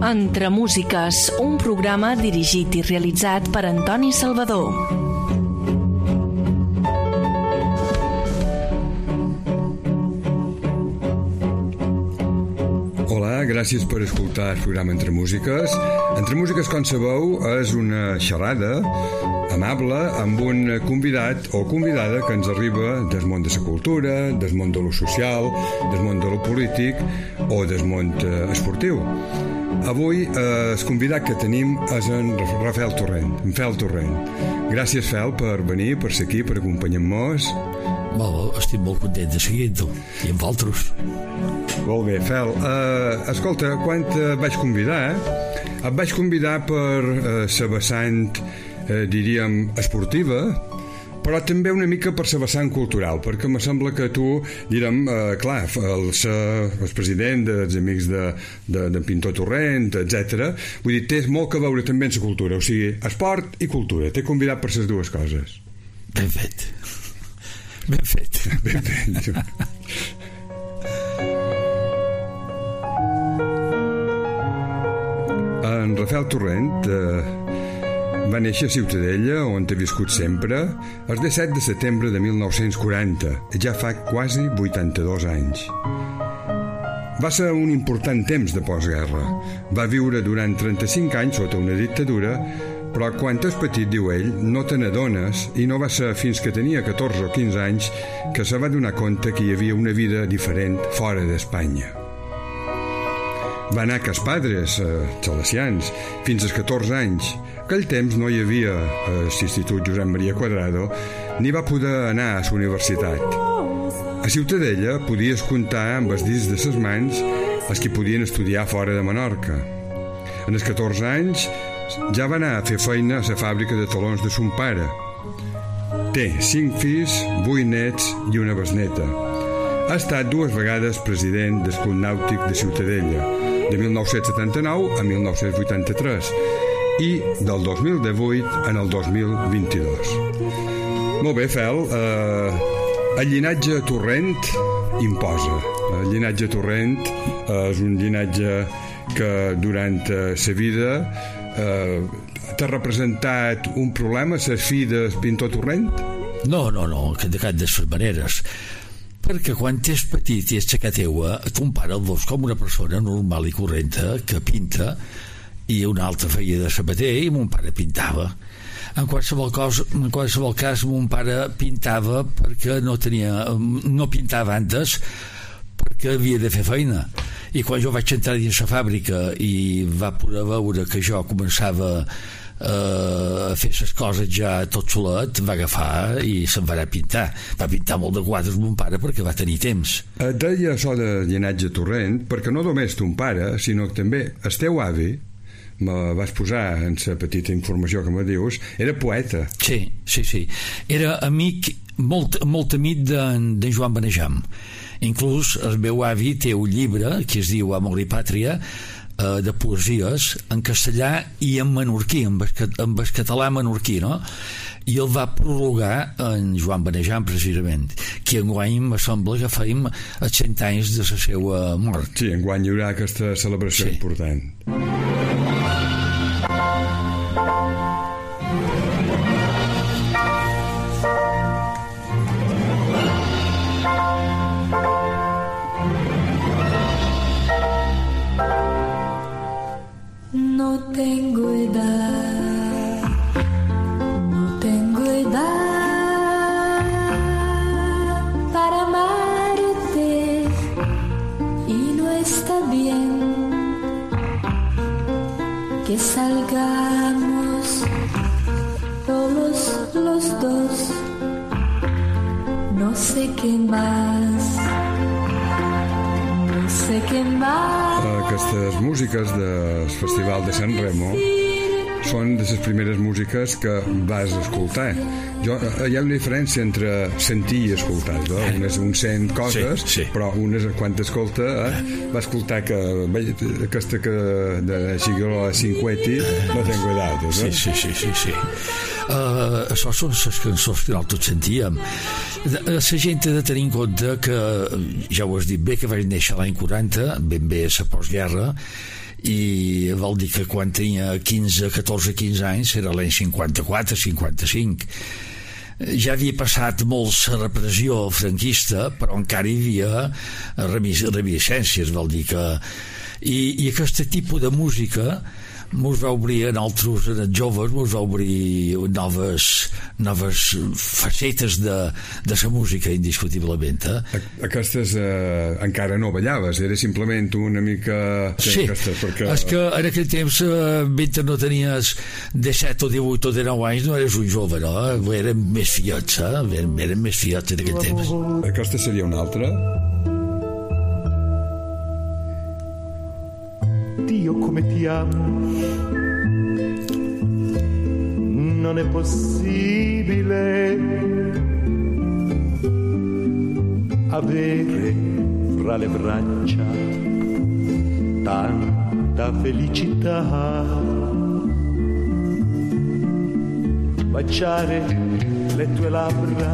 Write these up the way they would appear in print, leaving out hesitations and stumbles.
Entre Músiques, un programa dirigit i realitzat per Antoni Salvador. Hola, gràcies per escoltar el programa Entre Músiques. Entre Músiques, com sabeu, és una xerrada amable amb un convidat o convidada que ens arriba del món de la cultura, del món de lo social, del món de lo polític o del món esportiu. Avui el convidat que tenim és en Rafael Torrent, en Fel Torrent. Gràcies, Fel, per venir, per ser aquí, per acompanyar-nos. Molt, estic molt content de seguir-te i amb altres. Molt bé, Fel. Escolta, quan et vaig convidar, et vaig convidar per la vessant, diríem, esportiva, però també una mica per la vessant cultural, perquè me sembla que tu, direm, clar, el president dels amics de Pintor Torrent, etc. Vull dir, tens molt que veure també en la cultura, o sigui, esport i cultura. T'he convidat per les dues coses. Ben fet. Ben fet. Ben fet. En Rafael Torrent va néixer a Ciutadella, on ha viscut sempre, el 17 de setembre de 1940, ja fa quasi 82 anys. Va ser un important temps de postguerra. Va viure durant 35 anys sota una dictadura, però quan és petit, diu ell, no te n'adones, i no va ser fins que tenia 14 o 15 anys que se va donar compte que hi havia una vida diferent fora d'Espanya. Va anar a Cas Padres, Salesians, fins als 14 anys. Aquell temps no hi havia l'Institut Josep Maria Quadrado, ni va poder anar a la universitat. A Ciutadella podies comptar amb els dits de ses mans els que podien estudiar fora de Menorca. En els 14 anys ja va anar a fer feina a la fàbrica de talons de son pare. Té 5 fills, 8 nets i una besneta. Ha estat 2 vegades president del Club Nàutic de Ciutadella, de 1979 a 1983, i del 2018 en el 2022. Molt bé, Fel, el llinatge Torrent imposa. El llinatge Torrent és un llinatge que durant sa vida t'ha representat un problema, ser fill del Pintor Torrent? No, de cap de les maneres. Perquè quan ets petit i ets xaca teua, ton pare el veus com una persona normal i correnta que pinta, i un altre feia de sabater i mon pare pintava. En qualsevol cas, mon pare pintava perquè no pintava antes, perquè havia de fer feina. I quan jo vaig entrar dins la fàbrica i va poder veure que jo començava a fer les coses ja tot solet, va agafar i se'n va anar a pintar. Va pintar molt de quadres mon pare perquè va tenir temps. Et deia això de llinatge Torrent perquè no només ton pare, sinó que també el teu avi, me vas posar en la petita informació que me dius, era poeta. Sí. Era amic, molt amic d'en Joan Benejam. Inclús el meu avi té un llibre que es diu Amor i Pàtria, de poesies en castellà i en menorquí, amb el català menorquí, no? I el va prologar en Joan Benejam, precisament, que enguany me sembla que feim els 100 anys de la seva mort. Sí, enguany hi haurà aquesta celebració important. No tengo edad para amarte y no está bien que salgamos todos los dos, no sé qué más. Aquestes músiques del Festival de Sant Remo són de les primeres músiques que vas escoltar. Hi ha una diferència entre sentir i escoltar, no? Un sent coses, sí. Però quan t'escolta va escoltar que aquesta que de Gigliola Cinquetti no tengo edat, no? Sí. Això són les cançons que nosaltres sentíem. La gent ha de tenir en compte que, ja ho has dit bé, que vaig néixer l'any 40, ben bé a la postguerra, i vol dir que quan tenia 14-15 anys era l'any 54-55. Ja havia passat molt la repressió franquista, però encara hi havia reminiscències, vol dir que... I aquest tipus de música mos va obrir en altres joves, mos va obrir noves facetes de la música, indiscutiblement. Aquestes encara no ballaves, era simplement una mica... Sí, perquè... és que en aquell temps, mentre no tenies 17 o 18 o 19 anys, no eres un jove, no? Érem més fiots, érem més fiots en aquell temps. Aquesta seria una altra? Dio come ti amo, non è possibile avere fra le braccia tanta felicità, baciare le tue labbra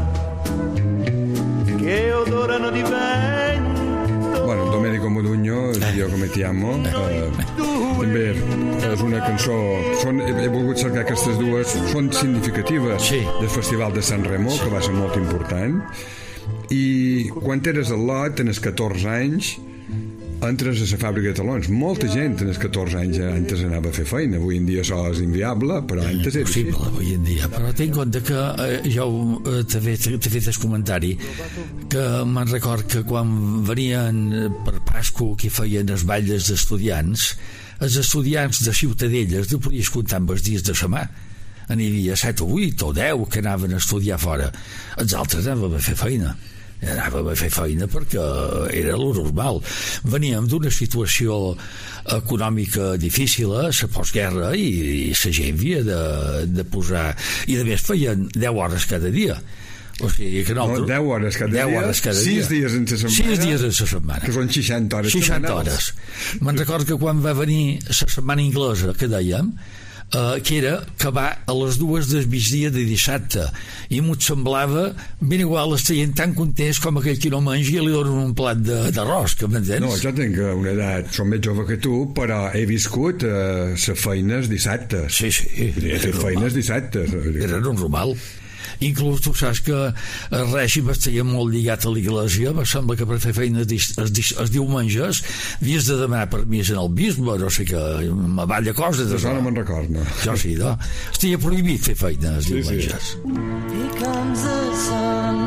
che odorano di vento. Bueno, Domenico Modugno, Dio come ti amo, també és una cançó, he volgut cercar aquestes dues, són significatives del Festival de Sant Remo, que va ser molt important, i quan eres al lot, tens 14 anys, entres a la fàbrica de talons. Molta gent en els 14 anys antes anava a fer feina. Avui en dia això és inviable, però antes era possible, avui en dia. Però tinc en compte que jo t'he fet el comentari que me'n record que quan venien per Pasco que feien els balles d'estudiants, els estudiants de Ciutadelles no podies comptar amb els dies de setmana. N'hi havia 7 o 8 o 10 que anaven a estudiar fora. Els altres anaven a fer feina. Anàvem a fer feina perquè era lo normal. Veníem d'una situació econòmica difícil a la postguerra i la gent havia de posar, i a més feien 10 hores cada dia. O sigui que no, 10 hores cada dia, 6 dies en la setmana, 6 dies en la setmana, que són 60 hores 60 hores. Me'n recordo que quan va venir la setmana inglesa que dèiem, que era acabar a les 2 del migdia de dissabte, i m'ho semblava ben igual, estaven tan contents com aquell que no menja i li donen un plat d'arròs, que m'entens? No, jo tinc una edat, som més jove que tu, però he viscut les feines dissabtes. Sí, he fet feines dissabtes. Era normal. Inclús tu saps que el règim estava molt lligat a l'església. Em sembla que per fer feina els diumenges havies de demanar permís en el bisbe, no sé què, una balla cosa d'això no me'n record, no? Jo sí, no? Estava prohibit fer feina els diumenges. Here comes the sun,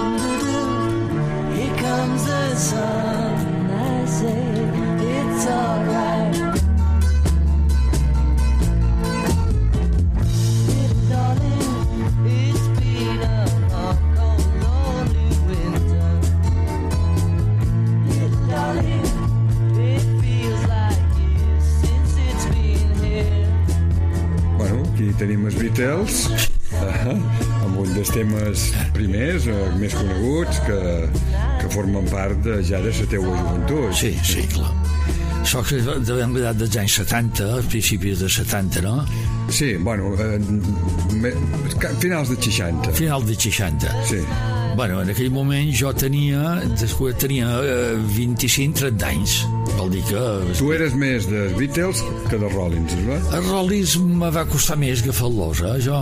here comes the sun, I say it's alright. Tenim els Beatles amb un dels temes primers més coneguts que formen part ja de la teua joventut. Sí, clar. Això que devem l'edat dels anys 70, als principis de 70, no? Sí, bueno, finals de 60. Finals de 60. Sí. Bueno, en aquell moment jo tenia 25-30 anys. Vol dir que... Tu eres més dels Beatles que dels Rollins, no? Els Rollins me va costar més agafar-los, Jo...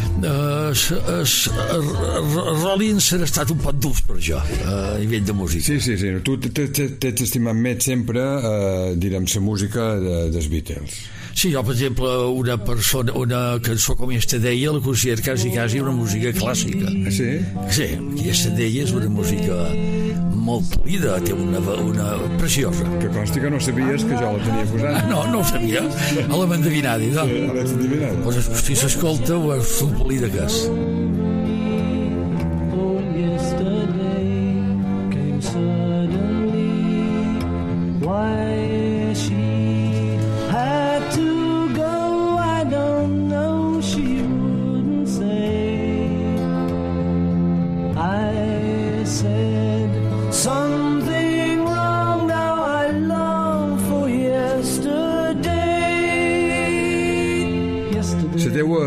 Rollins han estat un poc durs per jo, a nivell de música. Sí. Tu t'has estimat més sempre, direm, la música dels Beatles. Sí, jo, per exemple, una cançó com Yesterday la considero quasi una música clàssica. Sí? Sí, Yesterday és una música molt polida, té una preciosa. Que consti que no sabies que jo la tenia posada. No ho sabia. A la mandavinada, no? Sí, a la mandavinada. Pues, si s'escolta, ho és un polida que és. Why she had to go, I don't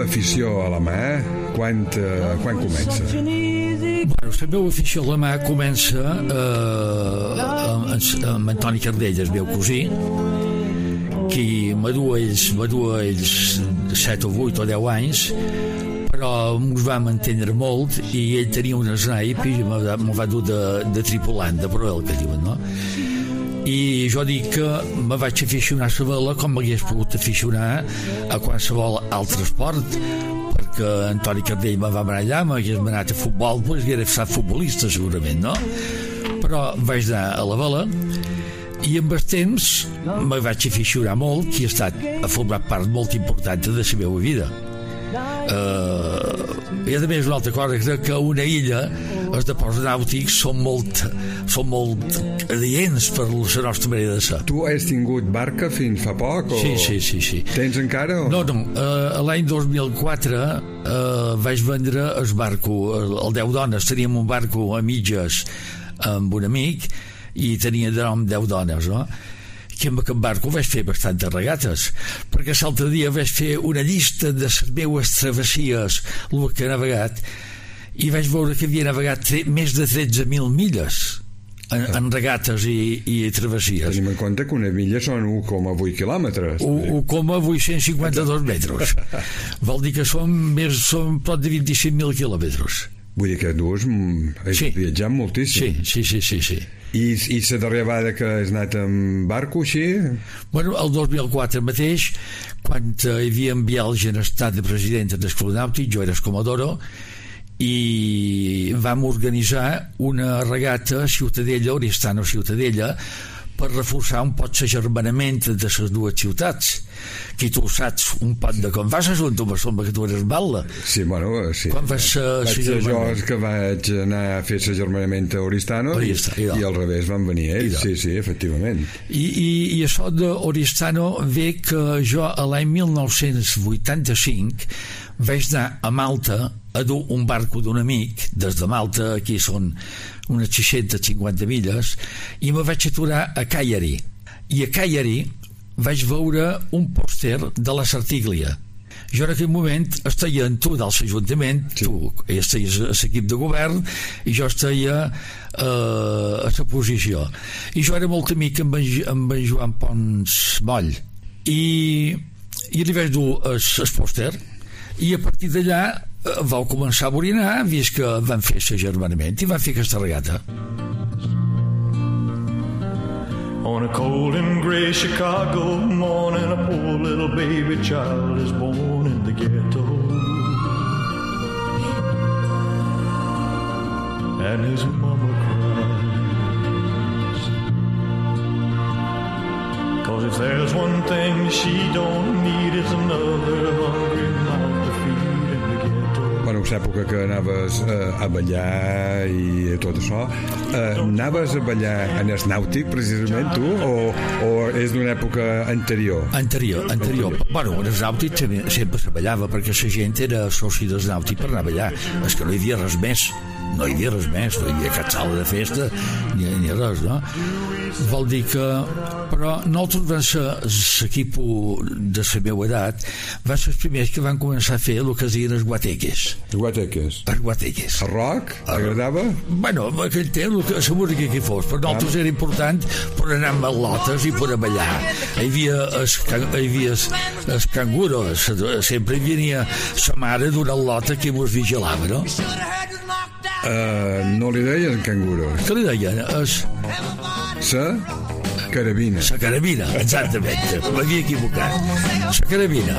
afició a la mà, quan comença? Bueno, la meva afició a la mà comença amb Antoni Cardelles, meu cosí, que m'adua ells 7 o 8 o 10 anys, però ens vam entendre molt i ell tenia un snipe i me'l va dur de tripulant, de proel, que diuen, no? I jo dic que me vaig aficionar a la vela com m'hagués pogut aficionar a qualsevol altre esport, perquè Antoni Cardell me va anar allà, m'hagués anat a futbol, doncs hauria estat futbolista segurament, no? Però vaig anar a la vela i amb el temps me vaig aficionar molt, que ha format part molt important de la meva vida. I a més una altra cosa, crec que a una illa els deports nàutics són molt adients per la nostra manera de ser. Tu has tingut barca fins fa poc? O... Sí. Tens encara? O... No, l'any 2004 vaig vendre el barco, el 10 dones. Teníem un barco a mitges amb un amic i tenia de nom 10 dones, no? Que amb aquest barco vaig fer bastantes regates, perquè l'altre dia vaig fer una llista de les meues travessies, el que he navegat, i vaig veure que havia navegat més de 13.000 milles en regates i travessies. Tenim en compte que una milla són 1,8 quilòmetres. 1,852 metres. Vol dir que són prop de 25.000 quilòmetres. Vull dir que tu has viatjat moltíssim. Sí. I la darrera vegada que has anat amb barco així? Bueno, el 2004 mateix, quan hi havia enviat el Generalitat de president de l'Escola Nàutic, jo era Comodoro, i vam organitzar una regata a Ciutadella, Oristano-Ciutadella, per reforçar un poc l'agermanament de les dues ciutats, que tu saps un poc de com vas a Junta, me sembla que tu eres Batla. Sí, bueno, sí. Quan vas vaig ser jo que vaig anar a fer l'agermanament a Oristano i al revés van venir ells. Sí, efectivament. I això d'Oristano ve que jo a l'any 1985 vaig anar a Malta a dur un barco d'un amic des de Malta, aquí són unes 650 milles, i me vaig aturar a Cagliari, i a Cagliari vaig veure un pòster de la Sartiglia. Jo en aquell moment estaia en tu de l'Ajuntament, sí. Tu esteies a l'equip de govern i jo estaia a la posició, i jo era molt amic amb en Joan Pons Moll, i li vaig dur el pòster, i a partir d'allà vau començar a borinar, vist que van fer l'agermanament i van fer aquesta regata. On a cold and grey Chicago morning, a poor little baby child is born in the ghetto, and his mama cries, 'cause if there's one thing she don't need, it's another hungry mouth to feed in the ghetto. Bueno, en l'època que anaves a ballar i tot això, anaves a ballar en el nàutic precisament tu, o és d'una època anterior? Anterior. Bueno, en el nàutic sempre se ballava, perquè la gent era soci del nàutic per anar a ballar. És que no hi havia res més, no hi havia cap sala de festa ni res, no? Vol dir que... Però nosaltres vam ser l'equip de la meva edat, van ser els primers que van començar a fer el que es diuen els guateques. Els guateques. El rock? T'agradava? Bueno, en aquell temps, la música que fos, per nosaltres era important per anar amb al·lotes i per a ballar. Hi havia els canguros, sempre hi venia la mare d'una al·lota que mos vigilava, no? No li deien canguros. Què li deien? Carabina. La carabina, exactament. M'havia equivocat. La carabina.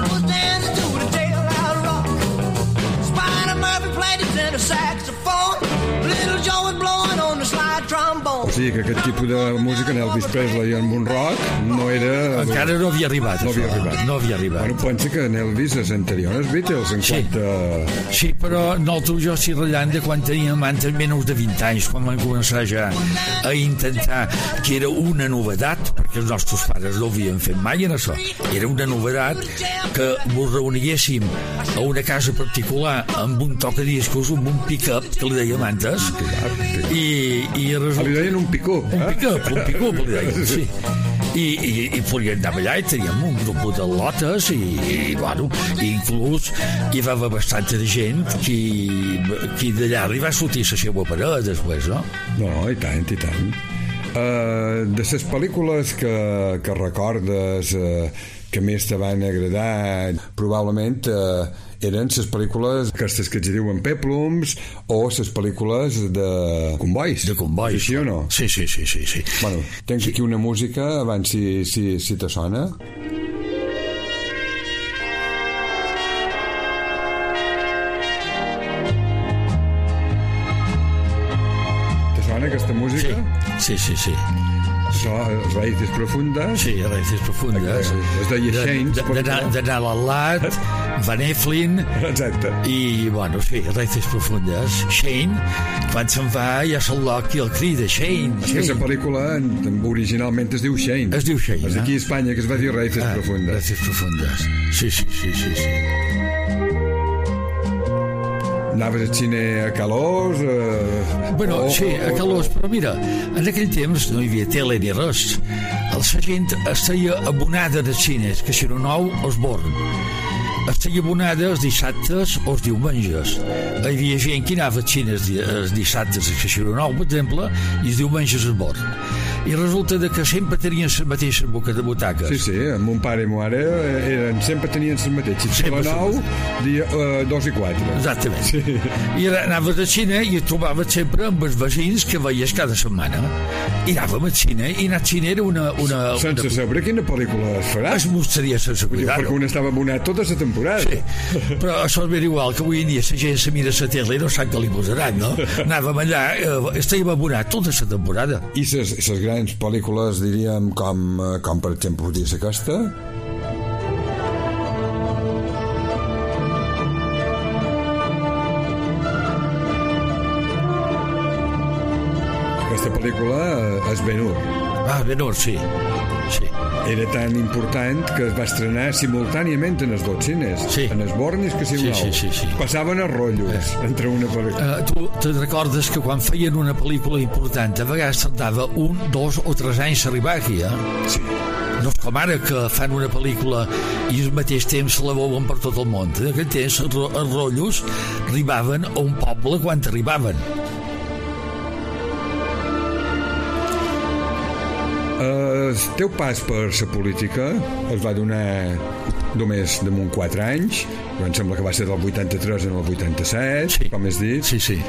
O sigui que aquest tipus de música en Elvis Presley amb un rock no era... Encara no havia arribat. No havia arribat. Bueno, pensa que en Elvis és anterior als Beatles en quant a... Sí, però nosaltres jo estic ratllant de quan teníem antes menys de 20 anys, quan vam començar ja a intentar, que era una novetat, perquè els nostres pares no ho havien fet mai en això. Era una novetat que ens reuniguéssim a una casa particular amb un tocadiscos, amb un pick-up, que li dèiem antes, i resulta... Li deien un pick-up, Un pick-up, li deien, sí. i podíem anar allà i teníem un grup de lotes i bueno, inclús hi va haver bastanta de gent qui d'allà li va sortir la seva parella després, no? No, i tant. De les pel·lícules que recordes que més te van agradar, probablement eren les pel·lícules aquestes que es diuen peplums o les pel·lícules de combois. De combois. Sí o no? Sí. Bueno, tens aquí una música abans si te sona. Te sona aquesta música? Sí. Raíces profundes. Sí, Raíces profundes. Es deia Shane. De Nell Lat, Van Eflin. Exacte. I, bueno, sí, Raíces profundes. Shane, quan se'n va, ja se'l loc i el crida, Shane. Aquesta pel·lícula originalment es diu Shane. Es diu Shane, és aquí a Espanya que es va dir Raíces profundes. Raíces profundes. Sí. Anaves al cine a Calós? Sí, a Calós, però mira, en aquell temps no hi havia tele ni res. La gent estaia abonada als cines, que si no nou, els born. Estaia abonada els dissabtes o els diumenges. Hi havia gent que anava als cines els dissabtes a si no nou, per exemple, i els diumenges els born. I resulta que sempre tenien les mateixes butaques. Sí, mon pare i ma mare sempre tenien les mateixes. A la 9, dia 2 i 4. Exactament. Sí. I anaves al cine i et trobaves sempre amb els veïns que veies cada setmana. I anàvem al cine, i anar al cine era una sense saber quina pel·lícula es farà. Es mostraria sense cuidar-ho. Perquè un estava abonat tota la temporada. Sí, però això és ben igual que avui en dia la gent se mira la tele i no sap què li posaran, no? Anàvem allà, estàvem abonat tota la temporada. I les grans pel·lícules, diríem, com per exemple podria ser aquesta? Aquesta pel·lícula és Ben-Hur. Ben-Hur, sí. Era tan important que es va estrenar simultàniament en els dos cines. Sí. En els Bornis que si nou. Sí. Passaven a rotllos entre una pel·lícula. Tu te recordes que quan feien una pel·lícula important a vegades tardava 1, 2 o 3 anys a arribar aquí, Sí. No és com ara que fan una pel·lícula i al mateix temps se la veuen per tot el món. En aquell temps els rotllos arribaven a un poble quan arribaven. El teu pas per la política es va donar només damunt 4 anys, em sembla que va ser del 83 en el 87, com has dit. Sí.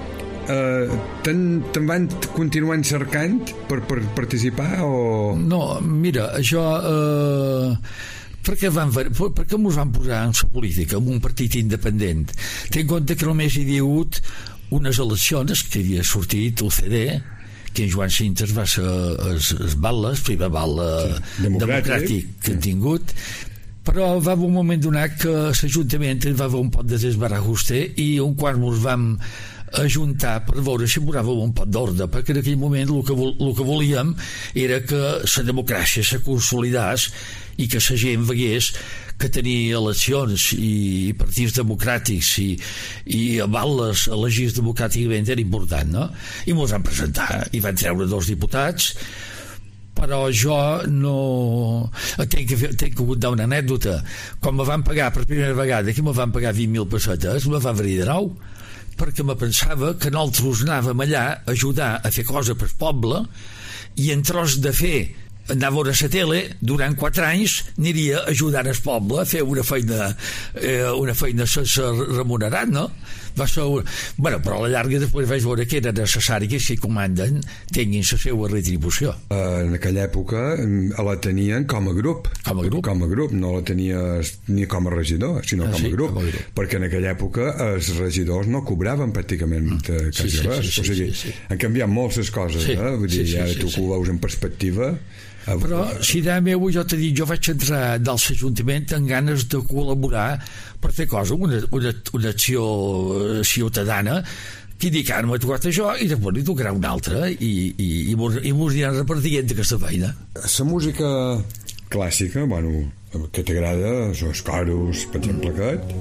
Te'n van continuant cercant per participar o...? No, mira, això... Per què mos van posar en la política, en un partit independent? Ten en compte que només hi havia hagut unes eleccions que havia sortit el CD, que en Joan Cintes va ser el primer batlle democràtic que hem tingut, però va haver un moment donat que l'Ajuntament va haver un pot de desbarajuste i un quan ens vam ajuntar per veure si posàvem un pot d'ordre, perquè en aquell moment el que volíem era que la democràcia se consolidés i que la gent vegués que tenir eleccions i partits democràtics i batlles elegits democràticament era important, no? I mos van presentar i van treure 2 diputats, però jo no... Tenc que contar una anècdota. Quan me van pagar per primera vegada, que me van pagar 20.000 pessetes, me van venir de nou, perquè me pensava que nosaltres anàvem allà a ajudar a fer cosa pel poble i en tros de fer anar a veure la tele, durant 4 anys aniria ajudant el poble a fer una feina sense remunerat, no? Va ser... Bueno, però a la llarga després vaig veure que era necessari que si comanden tinguin la seva retribució. En aquella època la tenien com a grup. Com a grup, no la tenies ni com a regidor, sinó com a grup. Perquè en aquella època els regidors no cobraven pràcticament quasi res. O sigui, han canviat molt les coses, vull dir, ara tu que ho veus en perspectiva. Però si de meu jo t'he dit, jo vaig entrar del l'Ajuntament amb ganes de col·laborar per fer cosa, una acció ciutadana que dic, ara m'ha tocat això i després li tocarà una altra i mos aniran repartint aquesta feina. La música clàssica, bueno, que t'agrada, els coros, per exemple, aquest?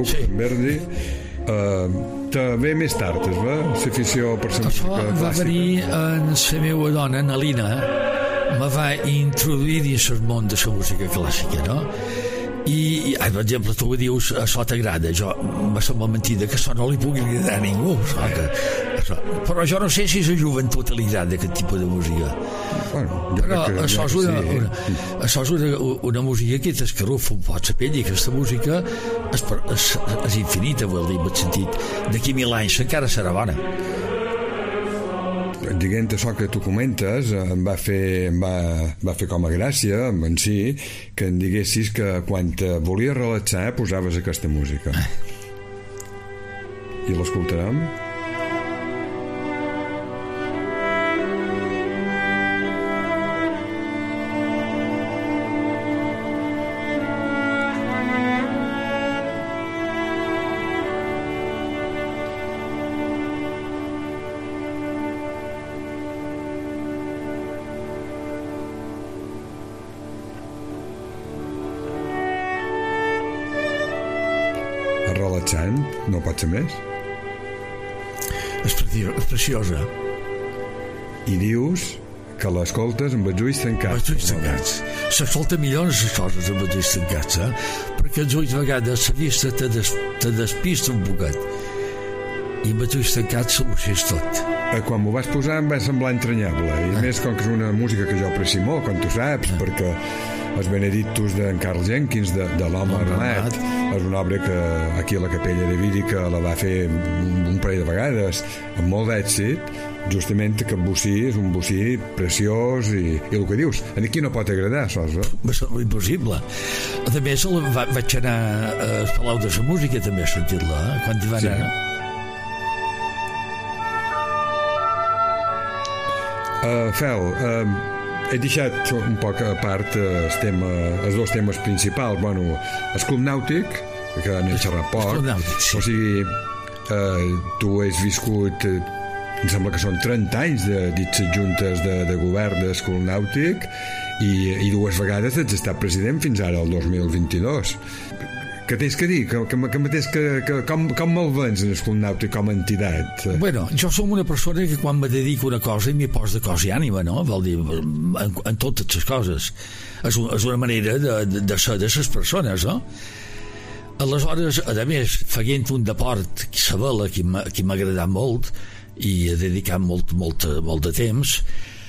Lux, Sí. en Verdi. Te ve més tard, es va? L'afició per la Això música va clàssica. venir en la meva dona, en Alina, me va introduir dins el món de la música clàssica, no? I per exemple, tu dius, això t'agrada, jo me sembla mentida que això no li pugui agradar a ningú, però jo no sé si a la joventut li agrada aquest tipus de música. Bueno, Però això és una música que t'escarufa un poc la pell, i aquesta música és infinita, vol dir, en el sentit d'aquí 1000 anys encara serà bona. Diguent això que tu comentes, em va fer com a gràcia en si que em diguessis que quan te volies relaxar posaves aquesta música. I l'escoltarem? Relaxant, no pot ser més. És preciosa. I dius que l'escoltes amb els ulls tancats. Els ulls tancats. S'escolta millor les coses amb els ulls tancats, perquè els ulls a vegades la vista te despista un poquet, i amb els ulls tancats ho sents tot. Quan m'ho vas posar em va semblar entranyable, i més com que és una música que jo aprecio molt, com tu saps, perquè els Benedictus d'en Carl Jenkins, de l'Home Armat, és una obra que aquí a la Capella de Vírica la va fer un parell de vegades amb molt d'èxit, justament que bocí és un bocí preciós, i el que dius, aquí no pot agradar això, Va ser impossible. A més, vaig anar al Palau de la Música també a sentir-la, quan hi va anar. Fel, he deixat un poc a part els dos temes principals. Bueno, el Club Nàutic, que n'hem xerrat poc. Sí. O sigui, tu has viscut, em sembla que són 30 anys de dites juntes de govern del Club Nàutic, i 2 vegades ets estat president fins ara, el 2022. Què tens que dir? Com me'l vens en el Club Nàutic com a entitat? Bueno, jo som una persona que quan me dedico a una cosa m'hi pos de cos i ànima, no? Vol dir, en totes les coses. És una manera de ser de les persones, no? Aleshores, a més, fent un deport, la vela, que m'ha agradat molt, i he dedicat molt de temps,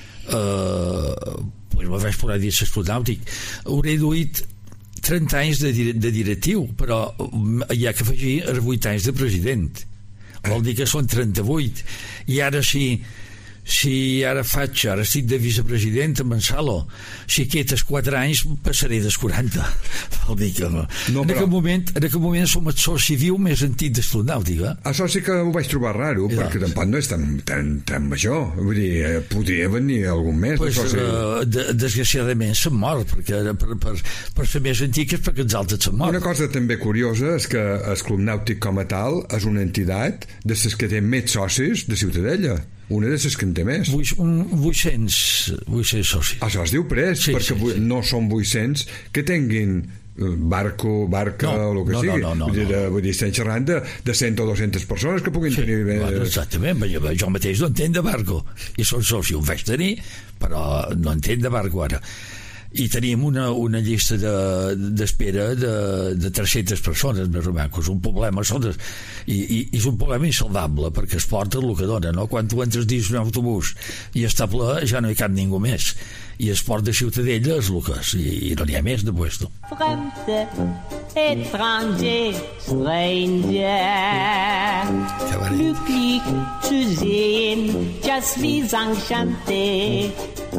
me vaig posar a dir l'Escut Nàutic. Hauré duit 30 anys de directiu, però hi ha que afegir els 8 anys de president. Vol dir que són 38. I ara ara estic de vicepresident amb en Salo, si aquests 4 anys passaré dels 40. Vol dir que en aquest moment som el soci viu més antic del Club Nàutic. Això sí que ho vaig trobar raro, perquè tampoc no és tan major. Vull dir, podria venir algun mes. Desgraciadament se'n mor, perquè per ser més antic és perquè els altres se'n mor. Una cosa també curiosa és que el Club Nàutic com a tal és una entitat de les que té més socis de Ciutadella. Una de les que en té més. 800 socis. Això es diu pres, perquè no són 800 que tinguin barca o el que sigui. Vull dir, estem xerrant de 100 o 200 persones que puguin tenir... Exactament, jo mateix no entenc de barco, i són soci, ho vaig tenir, però no entenc de barco ara. I tenim una llista d'espera de 300 persones més o menys. És un problema, i és un problema insaldable, perquè es porta el que dona, no? Quan tu entres dins un autobús i està ple, ja no hi cap ningú més, i es porta a Ciutadella és el que és, i no n'hi ha més de puesto. Fremde, étranger, stranger, glücklich zu sehen, just wie enchanté.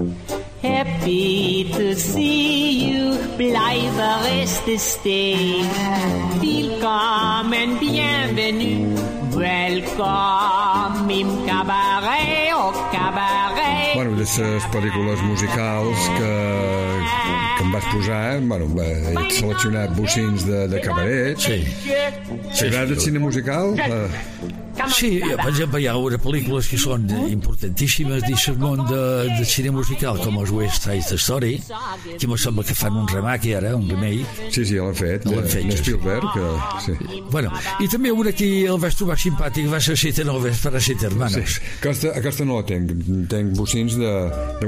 Happy to see you, bleibe reste stay. Willkommen, bienvenue, welcome im cabaret, au cabaret. Bueno, de les pel·lícules musicals que em vas posar, he seleccionat bocins de cabaret. Sí. T'agrada el cine musical? Sí, per exemple, hi ha unes pel·lícules que són importantíssimes dins el món de cinema musical, com els West Side Story, que em sembla que fan un remake ara, un remake. Sí, l'han fet, de Spielberg. Sí. Bueno, i també una que el vaig trobar simpàtic va ser Siete Noves para Siete Hermanos. Sí, aquesta no la tenc bocins de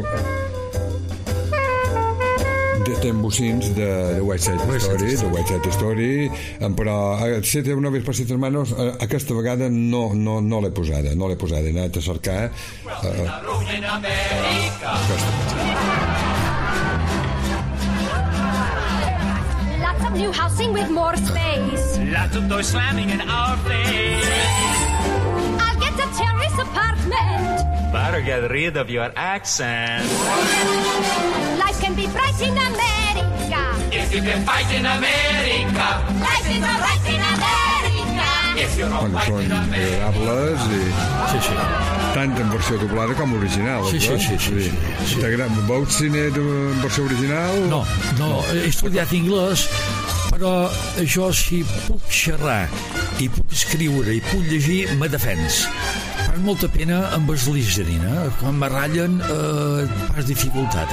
West Side Story, però Siete Noves para Siete Hermanos aquesta vegada no l'he posada, he anat a cercar Lots of new housing with more space. Lots of doors slamming in our face. I'll get a terrace apartment. Better get rid of your accent. Life can be bright in America. If you can fight in America. Life is alright in America. If you're all fight són in America. agradables i Sí. tant en versió doblada com original. Sí. Veus cine en versió original? No, he estudiat anglès, però jo si puc xerrar i puc escriure i puc llegir, me defens. Fa molta pena amb els listening, quan me ratllen pas dificultat,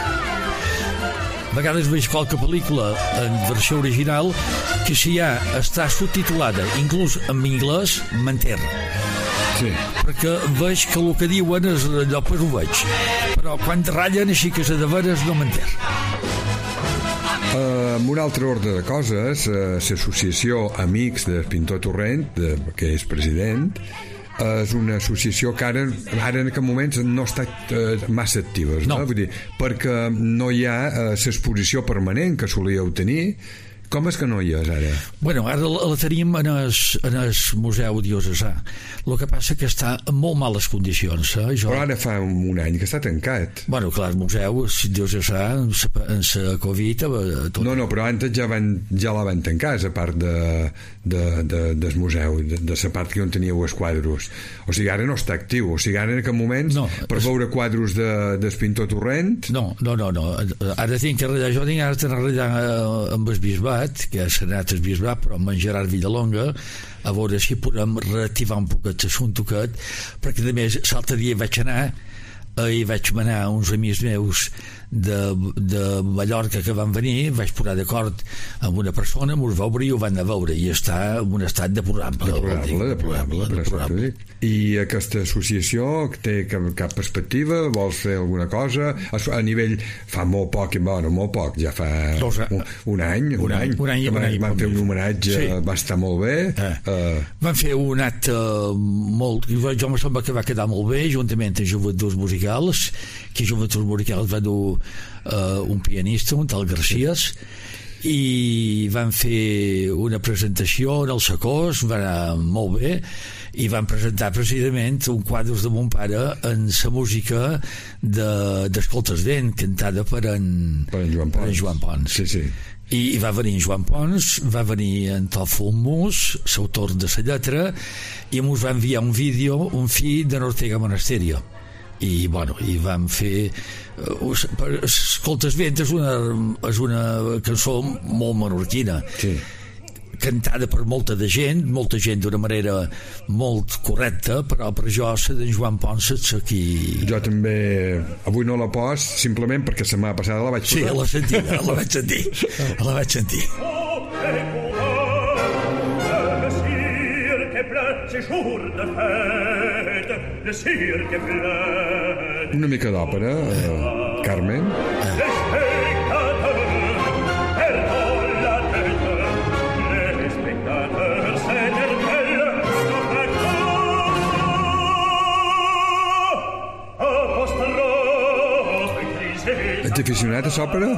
A vegades veig qualque pel·lícula en versió original que si ja està subtitulada inclús en anglès, m'enter. Sí. Perquè veig que el que diuen és allò, pues ho veig, però quan ratllen així que és de veres no m'enter. En un altre ordre de coses, l'associació Amics del Pintor Torrent, que és president, és una associació que ara en aquest moment no està massa activa, no? Vull dir, perquè no hi ha l'exposició permanent que solíeu tenir. Com és que no hi és ara? Bueno, ara la tenim en el Museu Diocesà. El que passa que està en molt males condicions. Però ara fa un any que està tancat. Bueno, clar, el Museu Diocesà en la Covid... Tot. No, però antes ja la van tancar, a part del museu, de la part que on teníeu els quadros. O sigui, ara no està actiu. O sigui, ara en aquest moment, per veure quadros del Pintor Torrent... No. Ara tinc que arreglar, jo tinc ara d'arreglar amb el bisbat, que ha senat el bisbat, però amb en Gerard Villalonga, a veure si podem reactivar un poquet l'assumpte aquest, perquè a més l'altre dia vaig anar uns amics meus de Mallorca que van venir, vaig posar d'acord amb una persona, m'ho va obrir i ho van anar a veure, i està en un estat deplorable. I aquesta associació té cap perspectiva? Vols fer alguna cosa? A nivell, fa molt poc, ja fa un any van fer un homenatge, va estar molt bé. Van fer un acte molt... Jo em sembla que va quedar molt bé, juntament amb Joventuts Musicals, que Joventuts Musicals va dur un pianista, un tal Garcías, i van fer una presentació en el Sacós, va anar molt bé, i van presentar precisament un quadre de mon pare en la música d'Escoltes Vent, cantada per en Joan Pons. Sí. I va venir en Joan Pons, va venir en Tòfol Mus, l'autor de la lletra, i ens va enviar un vídeo, un fill de Ortega Monasterio. I vam fer Escoltes Vent és una cançó molt menorquina, cantada per molta gent d'una manera molt correcta, però per jo la d'en Joan Pons és aquí. Jo també avui no la pos simplement perquè la setmana passada la vaig posar. Sí, la vaig sentir. Una mica d'òpera, Carmen. Ets aficionat a l'òpera?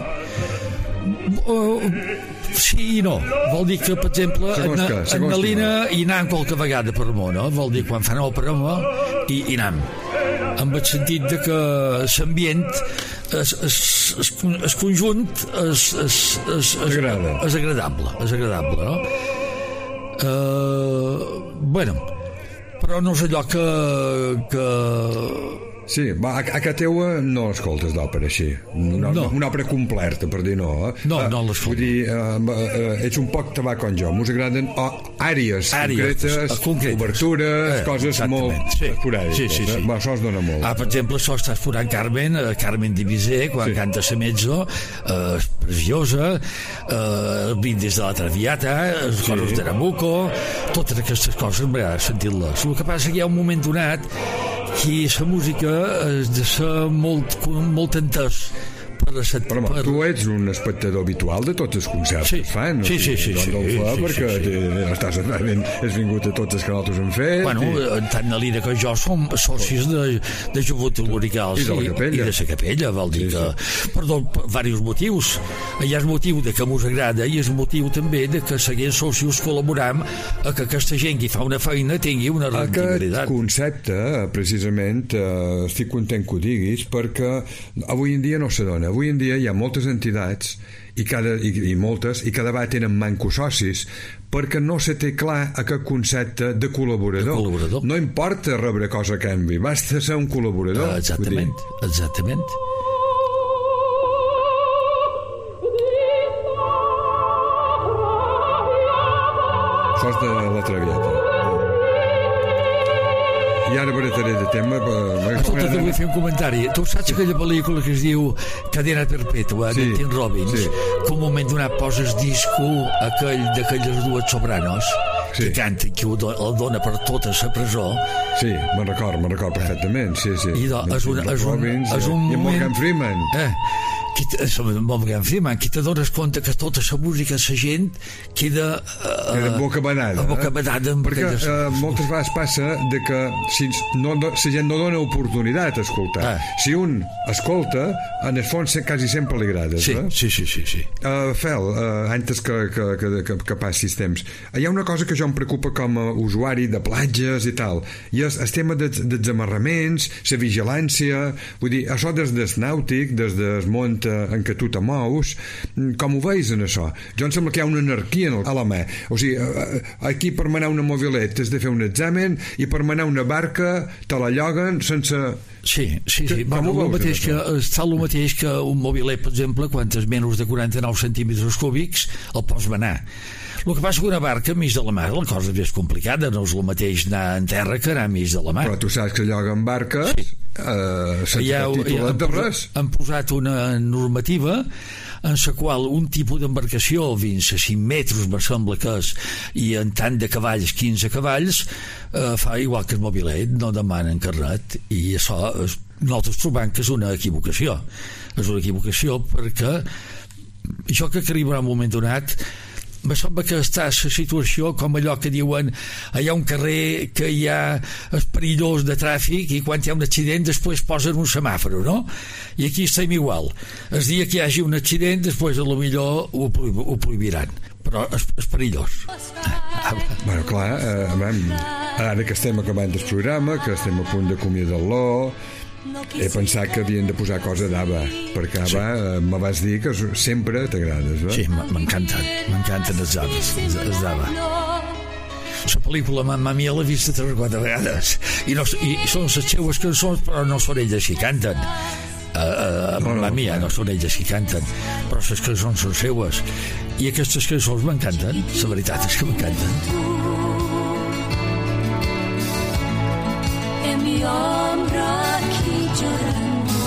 Sí i no. Vol dir que, per exemple, en Nalina hi anam qualque vegada per món, no? Vol dir quan fan òpera i anam. Amb el sentit de que l'ambient, el conjunt és agradable, no? Bueno, però no és allò que Sí, a casa teua no escoltes d'òpera així. Una òpera completa, per dir no. No l'escolto. Vull dir, ets un poc tabac com jo. M'us agraden àrees concretes, obertures, coses molt esporàdiques. Sí. Això es dona molt. Per exemple, això està explorant Carmen Divisé, quan canta la mezzo, preciosa, el brindis de la Traviata, els coros de Nabucco, totes aquestes coses m'agrada sentir-les. El que passa que hi ha un moment donat que la música has de ser molt entès però tu ets un espectador habitual de tots els concerts que es fan. Sí. Perquè has vingut a tots els que nosaltres hem fet. Bueno, tant la Lira com jo som socis de Joventut Loricals i de la Capella, vol dir que per diversos motius. Hi ha el motiu de que mos agrada i el motiu també de que seguint socis col·laboram a que aquesta gent que fa una feina tingui una rendibilitat. Aquest concepte, precisament, estic content que ho diguis, perquè avui en dia no se dona. Avui en dia hi ha moltes entitats i cada vegada tenen mancos socis perquè no se té clar aquest concepte de col·laborador. No importa rebre cosa a canvi, basta ser un col·laborador. Exactament. Sos de la Traviata. I ara barataré de tema. Escolta, te vull fer un comentari. Tu saps aquella pel·lícula que es diu Cadena Perpètua, de Tim Robbins, que un moment donat poses disco d'aquelles dues sopranos que canten, que el dona per tota la presó. Sí, me'n record perfectament. I és un i Morgan Freeman. Morgan Freeman, que te dones compte que tota la música, la gent queda bocabenada. Perquè moltes vegades passa de que si la gent no dona oportunitat a escoltar. Si un escolta, en el fons quasi sempre li agrada. Sí. Fel, antes que passis temps, hi ha una cosa que jo em preocupa com a usuari de platges i tal, i és el tema dels amarraments, la vigilància, vull dir, això des del nàutic, des del món en què tu te mous, com ho veus en això? Jo em sembla que hi ha una anarquia a la mà. O sigui, aquí per manar una mobileta has de fer un examen i per manar una barca te la lloguen sense... Sí. El mateix que un mobilet, per exemple, quan és menys de 49 centímetres cúbics, el pots manar. El que passa que una barca enmig de la mar, la cosa és complicada, no és el mateix anar en terra que anar enmig de la mar. Però tu saps que lloguen barques sense títol de res. Han posat una normativa en la qual un tipus d'embarcació fins a 5 metres, me sembla que és, i en tant de cavalls, 15 cavalls, fa igual que el mobilet, no demanen carnet, i això nosaltres trobem que és una equivocació. És una equivocació perquè això que arribarà un moment donat me sembla que està la situació com allò que diuen hi ha un carrer que hi ha és perillós de tràfic i quan hi ha un accident després posen un semàforo, no? I aquí estem igual. El dia que hi hagi un accident després a lo millor ho prohibiran, però és perillós. Bueno, clar, ara que estem acabant el programa, que estem a punt d'acomiadar-lo, he pensat que havien de posar cosa d'Ava, perquè Ava me vas dir que sempre t'agrades, Sí, m'encanten els d'Ava. La pel·lícula Mamma Mia l'he vista 3 o 4 vegades i són les seues cançons, però no són elles que canten. Mamma Mia no són elles que canten, però les cançons són seues i aquestes cançons m'encanten, la veritat és que m'encanten. En mi ombro aquí llorando.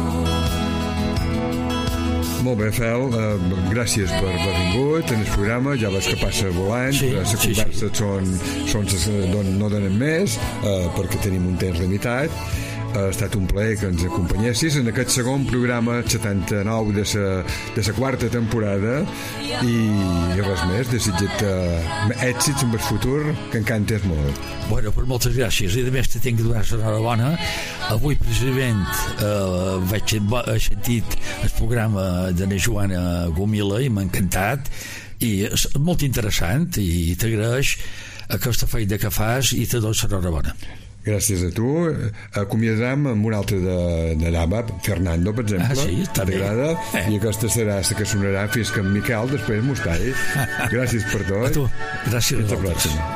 Molt bé, Fel, gràcies per haver vingut en el programa, ja veus que passa volant, les converses no donen més, perquè tenim un temps limitat. Ha estat un plaer que ens acompanyessis en aquest segon programa 79 de la 4ª temporada i res més, desitjar-te èxits en el futur, que encantes molt. Bueno, pues moltes gràcies i a més te tinc que donar l'enhorabona. Avui precisament vaig sentit el programa de la Joana Gomila i m'ha encantat i és molt interessant i t'agraeix aquesta feina que fas i te dono l'enhorabona. Gràcies a tu. Acomiadarem amb un altre de l'ABBA, Fernando, per exemple. Sí, està bé. T'agrada? I aquesta serà la que sonarà fins que en Miquel després m'ho talli. Gràcies per tot. A tu. Gràcies. Fins la pròxima.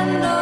and